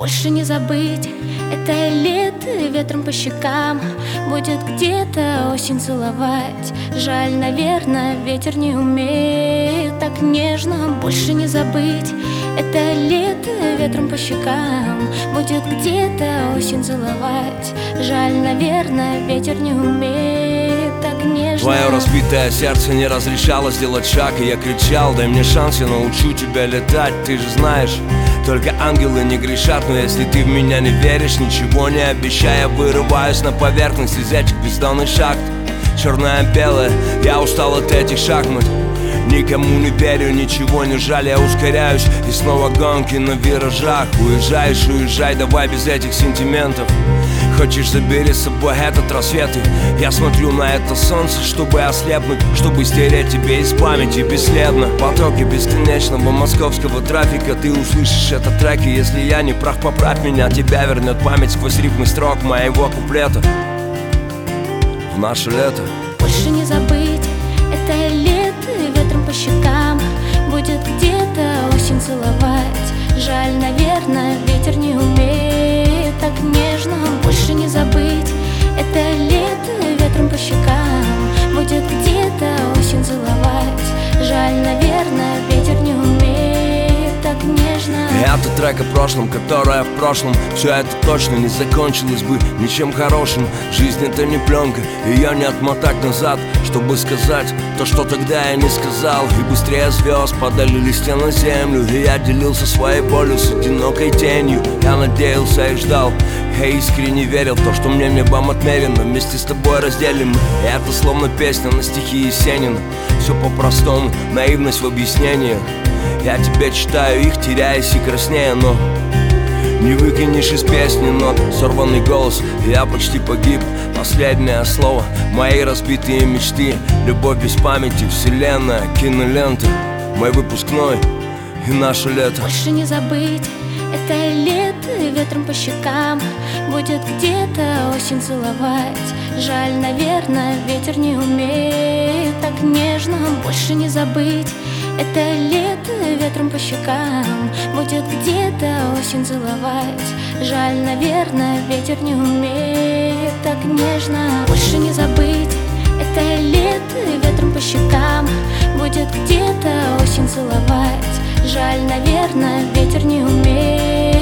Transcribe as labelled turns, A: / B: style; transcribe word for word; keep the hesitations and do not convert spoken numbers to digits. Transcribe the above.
A: больше не забыть. Это лето ветром по щекам, будет где-то осень целовать. Жаль, наверное, ветер не умеет так нежно больше не забыть. Это лето ветром по щекам, будет где-то осень целовать. Жаль, наверное, ветер не умеет так нежно.
B: Твое разбитое сердце не разрешало сделать шаг, и я кричал: дай мне шанс, я научу тебя летать. Ты же знаешь, только ангелы не грешат. Но если ты в меня не веришь, ничего не обещая, вырываюсь на поверхность из этих бездонных шахт. Черное-белое, я устал от этих шахмат. Никому не верю, ничего не жаль, я ускоряюсь. И снова гонки на виражах. Уезжаешь, уезжай, давай без этих сентиментов. Хочешь, забери с собой этот рассвет. И я смотрю на это солнце, чтобы ослепнуть, чтобы стереть тебе из памяти бесследно. Потоки бесконечного московского трафика. Ты услышишь этот трек, и если я не прав, поправь меня. Тебя вернет память сквозь рифмы строк моего куплета в наше лето.
A: Больше не забыть, это лето ветром по щекам, будет где-то осень целовать. Жаль, наверное, ветер не умеет так нежно больше не забыть. Это лето ветром по щекам, будет где-то осень целовать. Жаль, наверное, ветер не умеет так нежно.
B: Это трек о прошлом, которое в прошлом. Все это точно не закончилось бы ничем хорошим. Жизнь это не пленка, ее не отмотать назад, чтобы сказать то, что тогда я не сказал. И быстрее звезд падали листья на землю, и я делился своей болью с одинокой тенью. Я надеялся и ждал, я искренне верил в то, что мне небом отмерено. Вместе с тобой разделим мы, и это словно песня на стихи Есенина. Все по-простому, наивность в объяснениях. Я тебе читаю их, теряясь и краснея, но не выкинешь из песни нот. Сорванный голос, я почти погиб. Последнее слово, мои разбитые мечты. Любовь без памяти, вселенная, кинолента. Мой выпускной и наше лето.
A: Больше не забыть, это лето ветром по щекам, будет где-то осень целовать. Жаль, наверное, ветер не умеет так нежно больше не забыть. Это лето ветром по щекам, будет где-то осень целовать. Жаль, наверное, ветер не умеет так нежно больше не забыть. Это лето ветром по щекам, будет где-то осень целовать. Жаль, наверное, ветер не умеет